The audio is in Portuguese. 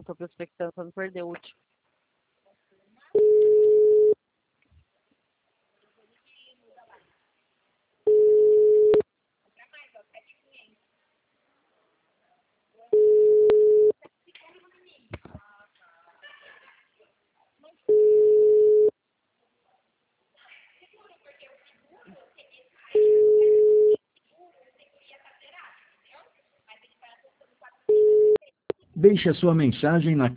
não tô prospectando pra não perder o último. Deixe a sua mensagem na